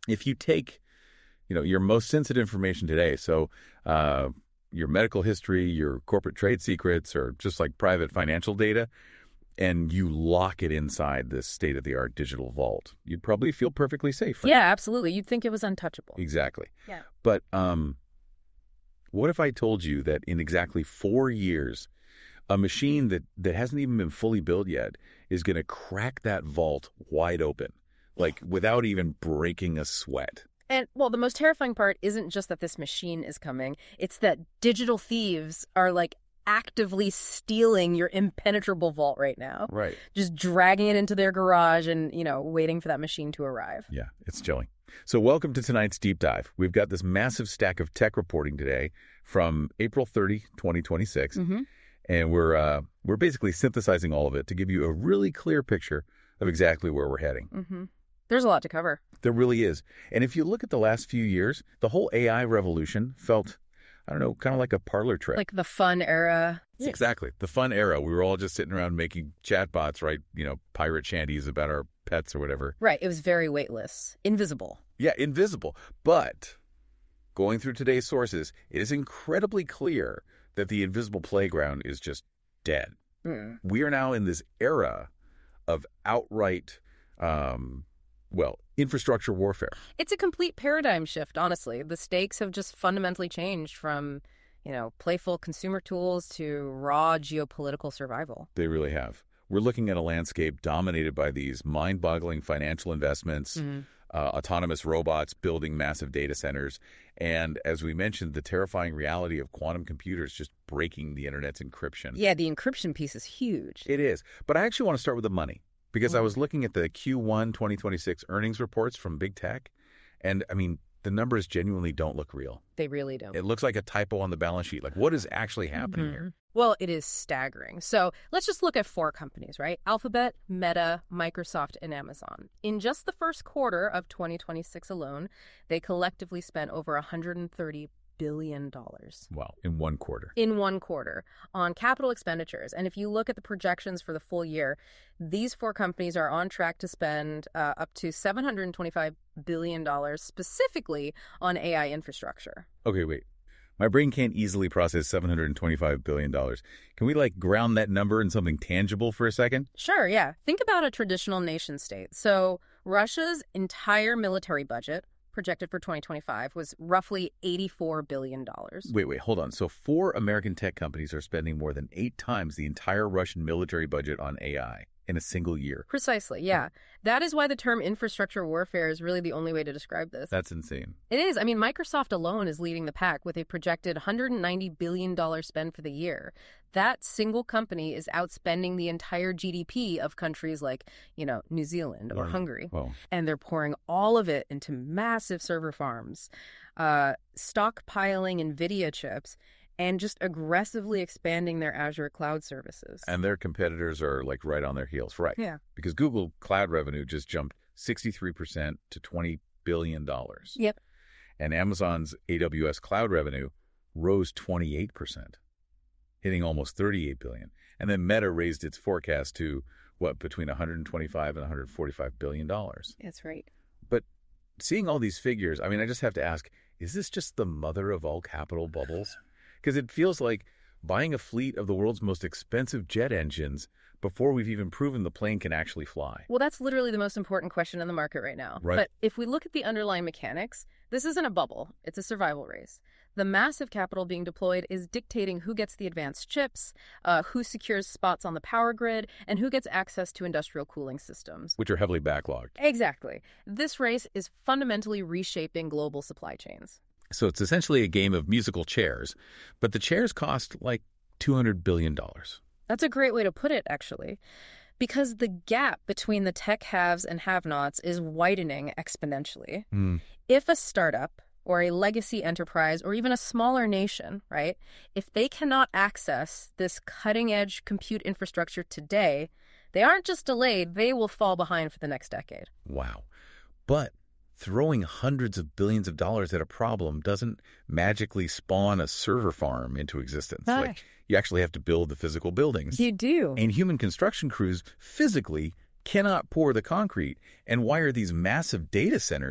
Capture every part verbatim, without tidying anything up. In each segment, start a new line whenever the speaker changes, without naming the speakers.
if you take, you know, your most sensitive information today, so uh, your medical history, your corporate trade secrets, or just like private financial data, and you lock it inside this state-of-the-art digital vault, you'd probably feel perfectly safe. Right?
Yeah, absolutely. You'd think it was untouchable.
Exactly.
Yeah.
But um, what if I told you that in exactly four years, a machine that, that hasn't even been fully built yet is going to crack that vault wide open, like without even breaking a sweat?
And, well, the most terrifying part isn't just that this machine is coming. It's that digital thieves are, like, actively stealing your impenetrable vault right now.
Right.
Just dragging it into their garage and, you know, waiting for that machine to arrive.
Yeah, it's chilling. So welcome to tonight's Deep Dive. We've got this massive stack of tech reporting today from April thirtieth, twenty twenty-six.
Mm-hmm.
And we're uh, we're basically synthesizing all of it to give you a really clear picture of exactly where we're heading.
Mm-hmm. There's a lot to cover.
There really is. And if you look at the last few years, the whole A I revolution felt, I don't know, kind of like a parlor trick.
Like the fun era.
Yeah. Exactly. The fun era. We were all just sitting around making chatbots, right? You know, pirate shanties about our pets or whatever.
Right. It was very weightless. Invisible.
Yeah, invisible. But going through today's sources, it is incredibly clear that the invisible playground is just dead.
Mm.
We are now in this era of outright, um, well, infrastructure warfare.
It's a complete paradigm shift, honestly. The stakes have just fundamentally changed from, you know, playful consumer tools to raw geopolitical survival.
They really have. We're looking at a landscape dominated by these mind-boggling financial investments, mm-hmm. uh, autonomous robots building massive data centers, and, as we mentioned, the terrifying reality of quantum computers just breaking the internet's encryption.
Yeah, the encryption piece is huge.
It is. But I actually want to start with the money, because mm-hmm. I was looking at the Q one twenty twenty-six earnings reports from Big Tech, and, I mean, the numbers genuinely don't look real.
They really don't.
It looks like a typo on the balance sheet. Like, what is actually happening
mm-hmm.
here?
Well, it is staggering. So let's just look at four companies, right? Alphabet, Meta, Microsoft, and Amazon. In just the first quarter of twenty twenty-six alone, they collectively spent over one hundred thirty billion dollars.
Wow, in one quarter.
In one quarter on capital expenditures. And if you look at the projections for the full year, these four companies are on track to spend uh, up to seven hundred twenty-five billion dollars specifically on A I infrastructure.
Okay, wait. My brain can't easily process seven hundred twenty-five billion dollars. Can we, like, ground that number in something tangible for a second?
Sure, yeah. Think about a traditional nation state. So Russia's entire military budget, projected for twenty twenty-five, was roughly eighty-four billion dollars.
Wait, wait, hold on. So four American tech companies are spending more than eight times the entire Russian military budget on A I in a single year.
Precisely, yeah. That is why the term infrastructure warfare is really the only way to describe this.
That's insane.
It is. I mean, Microsoft alone is leading the pack with a projected one hundred ninety billion dollars spend for the year. That single company is outspending the entire G D P of countries like, you know, New Zealand or
yeah.
Hungary.
Well.
And they're pouring all of it into massive server farms, uh, stockpiling NVIDIA chips, and just aggressively expanding their Azure cloud services.
And their competitors are, like, right on their heels, right?
Yeah.
Because Google cloud revenue just jumped sixty-three percent to twenty billion dollars.
Yep.
And Amazon's A W S cloud revenue rose twenty-eight percent, hitting almost thirty-eight billion dollars. And then Meta raised its forecast to, what, between one hundred twenty-five and one hundred forty-five billion dollars.
That's right.
But seeing all these figures, I mean, I just have to ask, is this just the mother of all capital bubbles? Because it feels like buying a fleet of the world's most expensive jet engines before we've even proven the plane can actually fly.
Well, that's literally the most important question in the market right now.
Right.
But if we look at the underlying mechanics, this isn't a bubble. It's a survival race. The massive capital being deployed is dictating who gets the advanced chips, uh, who secures spots on the power grid, and who gets access to industrial cooling systems.
Which are heavily backlogged.
Exactly. This race is fundamentally reshaping global supply chains.
So it's essentially a game of musical chairs, but the chairs cost like two hundred billion dollars.
That's a great way to put it, actually, because the gap between the tech haves and have-nots is widening exponentially.
Mm.
If a startup or a legacy enterprise or even a smaller nation, right, if they cannot access this cutting-edge compute infrastructure today, they aren't just delayed, they will fall behind for the next decade.
Wow. But throwing hundreds of billions of dollars at a problem doesn't magically spawn a server farm into existence.
Ah.
Like, you actually have to build the physical buildings.
You do.
And human construction crews physically cannot pour the concrete and wire these massive data centers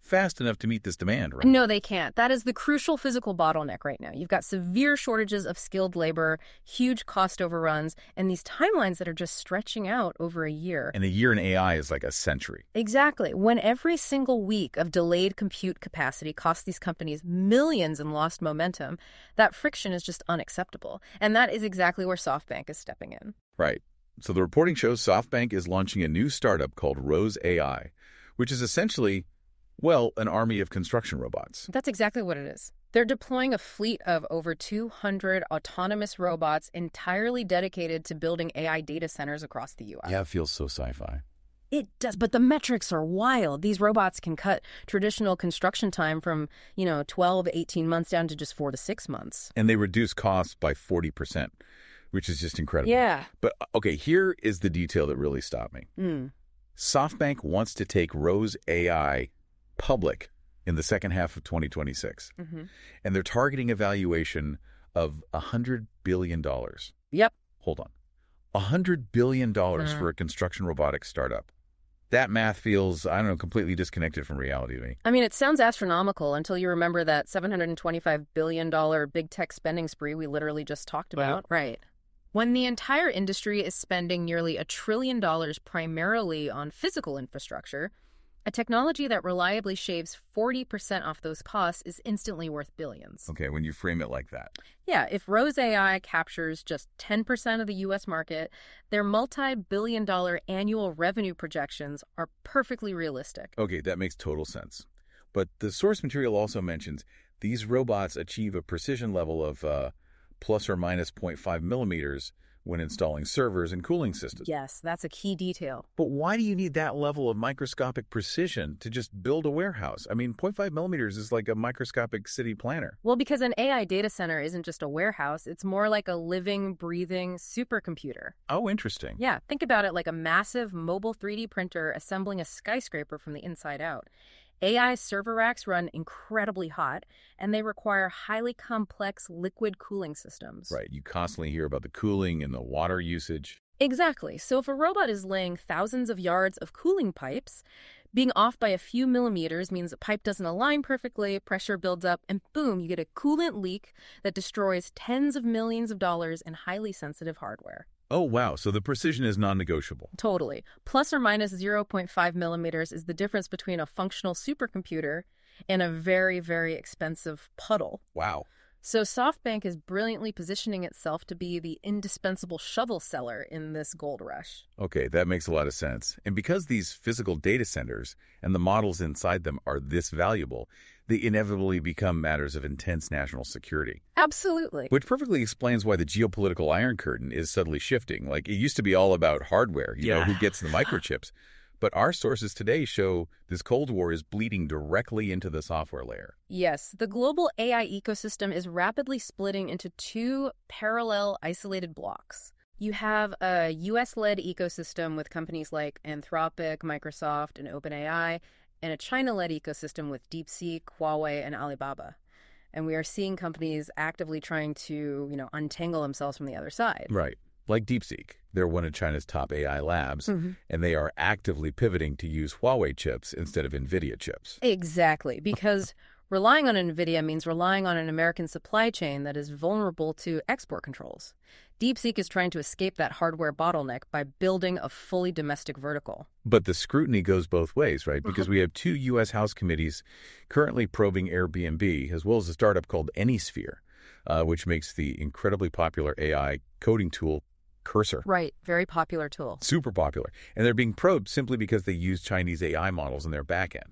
fast enough to meet this demand, right?
No, they can't. That is the crucial physical bottleneck right now. You've got severe shortages of skilled labor, huge cost overruns, and these timelines that are just stretching out over a year.
And a year in A I is like a century.
Exactly. When every single week of delayed compute capacity costs these companies millions in lost momentum, that friction is just unacceptable. And that is exactly where SoftBank is stepping in.
Right. So the reporting shows SoftBank is launching a new startup called Rose A I, which is essentially, well, an army of construction robots.
That's exactly what it is. They're deploying a fleet of over two hundred autonomous robots entirely dedicated to building A I data centers across the U S.
Yeah, it feels so sci-fi.
It does, but the metrics are wild. These robots can cut traditional construction time from, you know, twelve, eighteen months down to just four to six months.
And they reduce costs by forty percent, which is just incredible.
Yeah.
But, okay, here is the detail that really stopped me.
Mm.
SoftBank wants to take Rose A I public in the second half of twenty twenty-six.
Mm-hmm.
And they're targeting a valuation of one hundred billion dollars.
Yep.
Hold on. one hundred billion dollars
Mm.
for a construction robotics startup. That math feels, I don't know, completely disconnected from reality to me.
I mean, it sounds astronomical until you remember that seven hundred twenty-five billion dollars big tech spending spree we literally just talked about. Right. When the entire industry is spending nearly a trillion dollars primarily on physical infrastructure, a technology that reliably shaves forty percent off those costs is instantly worth billions.
Okay, when you frame it like that.
Yeah, if Rose A I captures just ten percent of the U S market, their multi-billion dollar annual revenue projections are perfectly realistic.
Okay, that makes total sense. But the source material also mentions these robots achieve a precision level of uh, plus or minus zero point five millimeters when installing servers and cooling systems.
Yes, that's a key detail.
But why do you need that level of microscopic precision to just build a warehouse? I mean, zero point five millimeters is like a microscopic city planner.
Well, because an A I data center isn't just a warehouse, it's more like a living, breathing supercomputer.
Oh, interesting.
Yeah, think about it like a massive mobile three D printer assembling a skyscraper from the inside out. A I server racks run incredibly hot, and they require highly complex liquid cooling systems.
Right, you constantly hear about the cooling and the water usage.
Exactly. So if a robot is laying thousands of yards of cooling pipes, being off by a few millimeters means a pipe doesn't align perfectly, pressure builds up, and boom, you get a coolant leak that destroys tens of millions of dollars in highly sensitive hardware.
Oh, wow. So the precision is non-negotiable.
Totally. Plus or minus zero point five millimeters is the difference between a functional supercomputer and a very, very expensive puddle.
Wow.
So SoftBank is brilliantly positioning itself to be the indispensable shovel seller in this gold rush.
Okay, that makes a lot of sense. And because these physical data centers and the models inside them are this valuable, they inevitably become matters of intense national security.
Absolutely.
Which perfectly explains why the geopolitical Iron Curtain is subtly shifting. Like, it used to be all about hardware, you
Yeah.
know, who gets the microchips. But our sources today show this Cold War is bleeding directly into the software layer.
Yes, the global A I ecosystem is rapidly splitting into two parallel isolated blocks. You have a U S-led ecosystem with companies like Anthropic, Microsoft, and OpenAI, and a China-led ecosystem with DeepSeek, Huawei, and Alibaba. And we are seeing companies actively trying to, you know, untangle themselves from the other side.
Right. Like DeepSeek. They're one of China's top A I labs,
Mm-hmm.
and they are actively pivoting to use Huawei chips instead of NVIDIA chips.
Exactly, because relying on NVIDIA means relying on an American supply chain that is vulnerable to export controls. DeepSeek is trying to escape that hardware bottleneck by building a fully domestic vertical.
But the scrutiny goes both ways, right? Because we have two U S House committees currently probing Airbnb, as well as a startup called Anysphere, uh, which makes the incredibly popular A I coding tool Cursor.
Right, very popular tool.
Super popular. And they're being probed simply because they use Chinese A I models in their backend.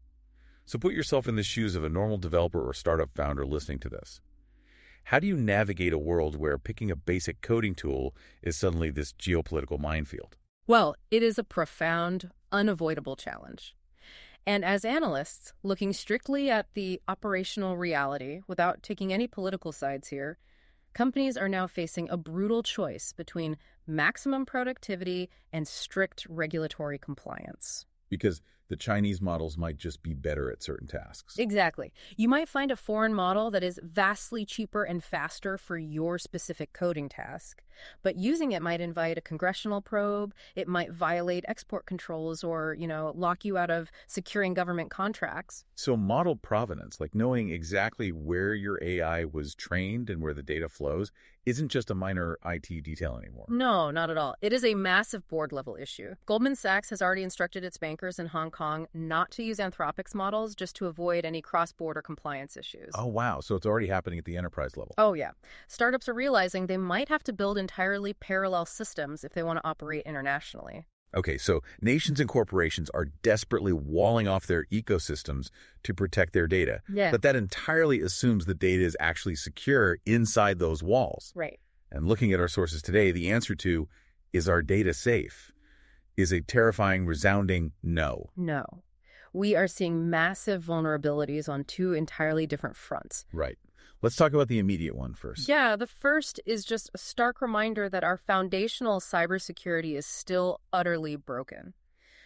So put yourself in the shoes of a normal developer or startup founder listening to this. How do you navigate a world where picking a basic coding tool is suddenly this geopolitical minefield?
Well, it is a profound, unavoidable challenge. And as analysts, looking strictly at the operational reality without taking any political sides here, companies are now facing a brutal choice between maximum productivity and strict regulatory compliance.
Because The Chinese models might just be better at certain tasks.
Exactly. You might find a foreign model that is vastly cheaper and faster for your specific coding task, but using it might invite a congressional probe, it might violate export controls, or, you know, lock you out of securing government contracts.
So model provenance, like knowing exactly where your A I was trained and where the data flows, isn't just a minor I T detail anymore.
No, not at all. It is a massive board-level issue. Goldman Sachs has already instructed its bankers in Hong Kong not to use Anthropic's models just to avoid any cross-border compliance issues.
Oh, wow. So it's already happening at the enterprise level.
Oh, yeah. Startups are realizing they might have to build entirely parallel systems if they want to operate internationally.
Okay, so nations and corporations are desperately walling off their ecosystems to protect their data.
Yeah.
But that entirely assumes the data is actually secure inside those walls.
Right.
And looking at our sources today, the answer to, is our data safe, is a terrifying, resounding no.
No. We are seeing massive vulnerabilities on two entirely different fronts.
Right. Let's talk about the immediate one first.
Yeah, the first is just a stark reminder that our foundational cybersecurity is still utterly broken.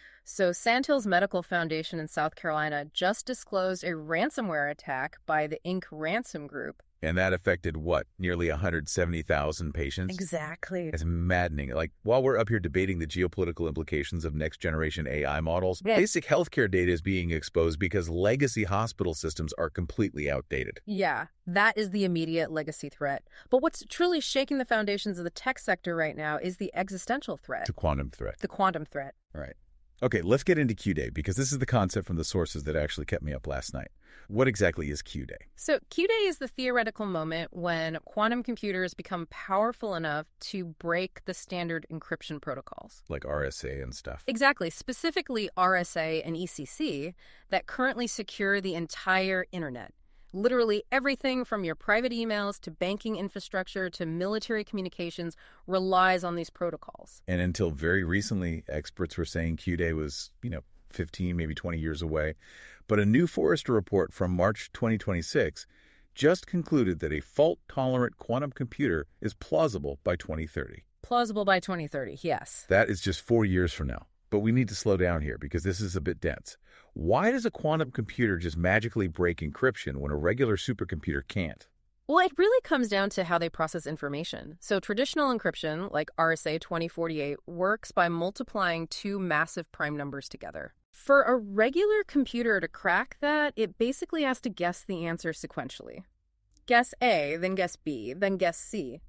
So Sandhills Medical Foundation in South Carolina just disclosed a ransomware attack by the Inc Ransom Group.
And that affected, what, nearly one hundred seventy thousand patients?
Exactly.
It's maddening. Like, while we're up here debating the geopolitical implications of next-generation A I models,
Yeah.
basic healthcare data is being exposed because legacy hospital systems are completely outdated.
Yeah, that is the immediate legacy threat. But what's truly shaking the foundations of the tech sector right now is the existential threat,
The quantum threat.
the quantum threat.
Right. Okay, let's get into Q-Day, because this is the concept from the sources that actually kept me up last night. What exactly is Q-Day?
So Q-Day is the theoretical moment when quantum computers become powerful enough to break the standard encryption protocols.
Like R S A and stuff.
Exactly, specifically R S A and E C C that currently secure the entire internet. Literally everything from your private emails to banking infrastructure to military communications relies on these protocols.
And until very recently, experts were saying Q-Day was, you know, fifteen, maybe twenty years away. But a new Forrester report from March twenty twenty-six just concluded that a fault-tolerant quantum computer is plausible by twenty thirty.
Plausible by twenty thirty, yes.
That is just four years from now. But we need to slow down here because this is a bit dense. Why does a quantum computer just magically break encryption when a regular supercomputer can't?
Well, it really comes down to how they process information. So traditional encryption, like R S A twenty forty-eight, works by multiplying two massive prime numbers together. For a regular computer to crack that, it basically has to guess the answer sequentially. Guess A, then guess B, then guess C.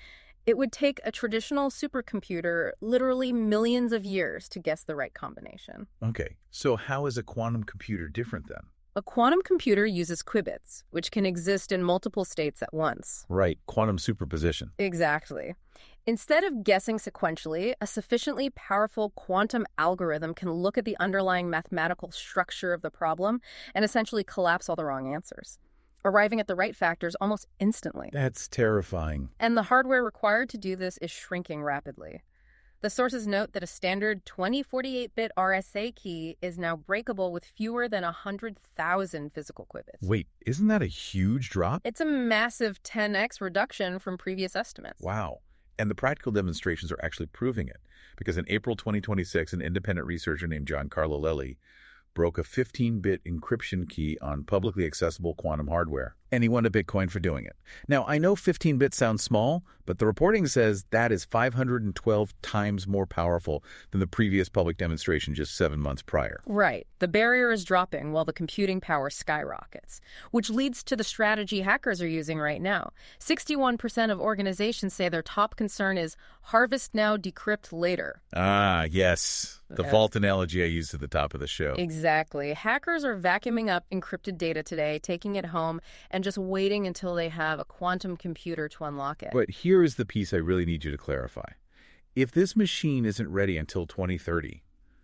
It would take a traditional supercomputer literally millions of years to guess the right combination.
Okay, so how is a quantum computer different then?
A quantum computer uses qubits, which can exist in multiple states at once.
Right, quantum superposition.
Exactly. Instead of guessing sequentially, a sufficiently powerful quantum algorithm can look at the underlying mathematical structure of the problem and essentially collapse all the wrong answers, arriving at the right factors almost instantly.
That's terrifying.
And the hardware required to do this is shrinking rapidly. The sources note that a standard twenty forty-eight bit R S A key is now breakable with fewer than one hundred thousand physical qubits.
Wait, isn't that a huge drop?
It's a massive ten x reduction from previous estimates.
Wow. And the practical demonstrations are actually proving it, because in April twenty twenty-six, an independent researcher named Giancarlo Lelli broke a fifteen bit encryption key on publicly accessible quantum hardware, and he won a Bitcoin for doing it. Now, I know fifteen bits sounds small, but the reporting says that is five hundred twelve times more powerful than the previous public demonstration just seven months prior.
Right. The barrier is dropping while the computing power skyrockets, which leads to the strategy hackers are using right now. sixty-one percent of organizations say their top concern is harvest now, decrypt later.
Ah, yes. The
Uh,
vault analogy I used at the top of the show.
Exactly. Hackers are vacuuming up encrypted data today, taking it home, and just waiting until they have a quantum computer to unlock it.
But here is the piece I really need you to clarify. If this machine isn't ready until twenty thirty,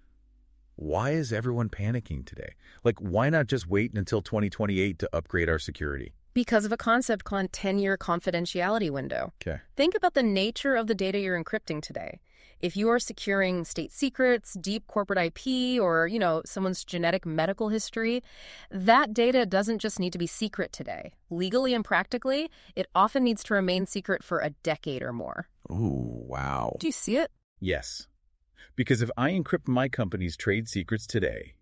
why is everyone panicking today? Like, why not just wait until twenty twenty-eight to upgrade our security?
Because of a concept called ten-year confidentiality window.
Okay.
Think about the nature of the data you're encrypting today. If you are securing state secrets, deep corporate I P, or, you know, someone's genetic medical history, that data doesn't just need to be secret today. Legally and practically, it often needs to remain secret for a decade or more.
Ooh, wow.
Do you see it?
Yes. Because if I encrypt my company's trade secrets today,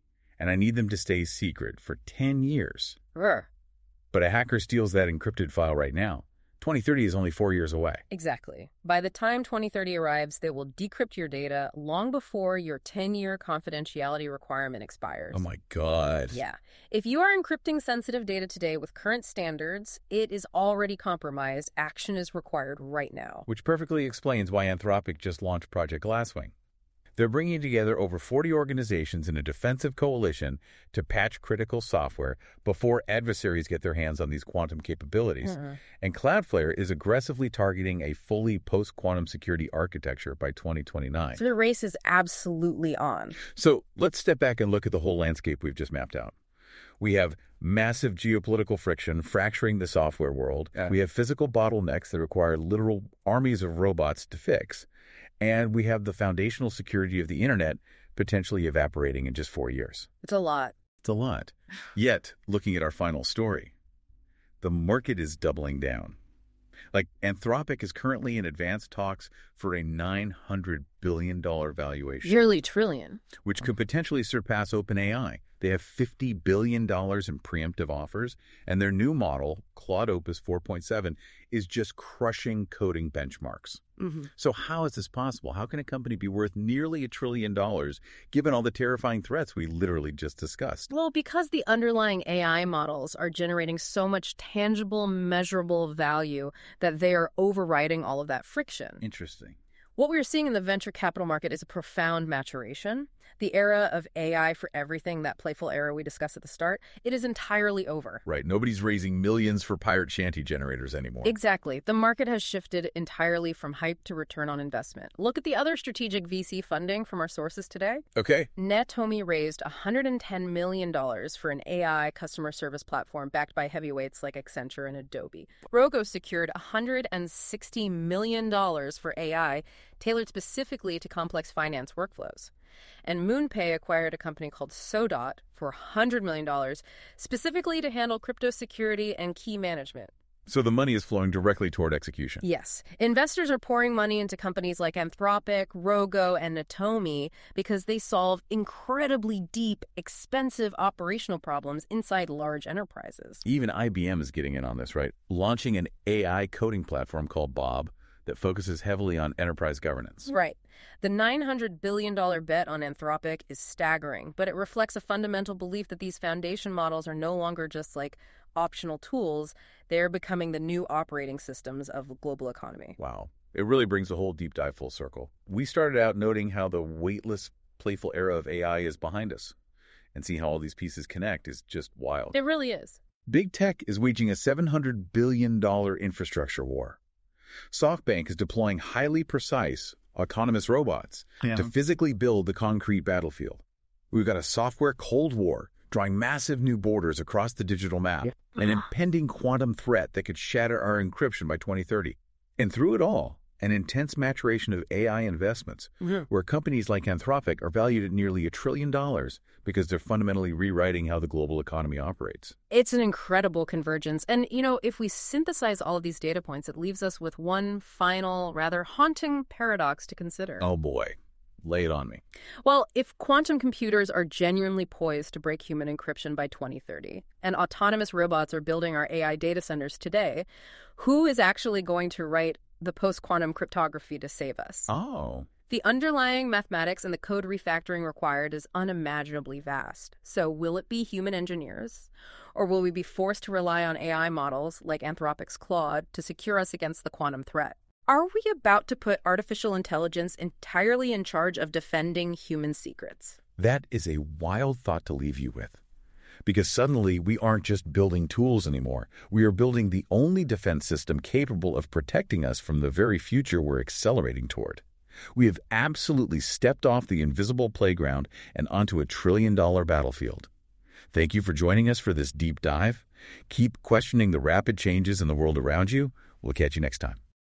and I need them to stay secret for ten years.
Rrr.
But a hacker steals that encrypted file right now. twenty thirty is only four years away.
Exactly. By the time twenty thirty arrives, they will decrypt your data long before your ten-year confidentiality requirement expires.
Oh my God.
Yeah. If you are encrypting sensitive data today with current standards, it is already compromised. Action is required right now.
Which perfectly explains why Anthropic just launched Project Glasswing. They're bringing together over forty organizations in a defensive coalition to patch critical software before adversaries get their hands on these quantum capabilities.
Uh-uh.
And Cloudflare is aggressively targeting a fully post-quantum security architecture by twenty twenty-nine.
So the race is absolutely on.
So let's step back and look at the whole landscape we've just mapped out. We have massive geopolitical friction fracturing the software world. Yeah. We have physical bottlenecks that require literal armies of robots to fix. And we have the foundational security of the internet potentially evaporating in just four years.
It's a lot.
It's a lot. Yet, looking at our final story, the market is doubling down. Like, Anthropic is currently in advanced talks for a nine hundred billion dollars valuation.
Yearly trillion.
Which could potentially surpass OpenAI. They have fifty billion dollars in preemptive offers, and their new model, Claude Opus four point seven, is just crushing coding benchmarks.
Mm-hmm.
So how is this possible? How can a company be worth nearly a trillion dollars given all the terrifying threats we literally just discussed?
Well, because the underlying A I models are generating so much tangible, measurable value that they are overriding all of that friction.
Interesting.
What we're seeing in the venture capital market is a profound maturation. The era of A I for everything, that playful era we discussed at the start, it is entirely over.
Right. Nobody's raising millions for pirate shanty generators anymore.
Exactly. The market has shifted entirely from hype to return on investment. Look at the other strategic V C funding from our sources today.
Okay.
Netomi raised one hundred ten million dollars for an A I customer service platform backed by heavyweights like Accenture and Adobe. Rogo secured one hundred sixty million dollars for A I tailored specifically to complex finance workflows. And MoonPay acquired a company called Sodot for one hundred million dollars specifically to handle crypto security and key management.
So the money is flowing directly toward execution.
Yes. Investors are pouring money into companies like Anthropic, Rogo, and Netomi because they solve incredibly deep, expensive operational problems inside large enterprises.
Even I B M is getting in on this, right? Launching an A I coding platform called Bob that focuses heavily on enterprise governance.
Right. The nine hundred billion dollars bet on Anthropic is staggering, but it reflects a fundamental belief that these foundation models are no longer just like optional tools. They're becoming the new operating systems of the global economy.
Wow. It really brings the whole deep dive full circle. We started out noting how the weightless, playful era of A I is behind us, and see how all these pieces connect is just wild.
It really is.
Big tech is waging a seven hundred billion dollars infrastructure war. SoftBank is deploying highly precise, autonomous robots yeah. to physically build the concrete battlefield. We've got a software cold war drawing massive new borders across the digital map, yeah. an impending quantum threat that could shatter our encryption by twenty thirty. And through it all, an intense maturation of A I investments, mm-hmm. where companies like Anthropic are valued at nearly a trillion dollars because they're fundamentally rewriting how the global economy operates.
It's an incredible convergence. And, you know, if we synthesize all of these data points, it leaves us with one final, rather haunting paradox to consider.
Oh, boy. Lay it on me.
Well, if quantum computers are genuinely poised to break human encryption by twenty thirty, and autonomous robots are building our A I data centers today, who is actually going to write the post-quantum cryptography to save us?
Oh.
The underlying mathematics and the code refactoring required is unimaginably vast. So will it be human engineers? Or will we be forced to rely on A I models like Anthropic's Claude to secure us against the quantum threat? Are we about to put artificial intelligence entirely in charge of defending human secrets?
That is a wild thought to leave you with. Because suddenly we aren't just building tools anymore. We are building the only defense system capable of protecting us from the very future we're accelerating toward. We have absolutely stepped off the invisible playground and onto a trillion-dollar battlefield. Thank you for joining us for this deep dive. Keep questioning the rapid changes in the world around you. We'll catch you next time.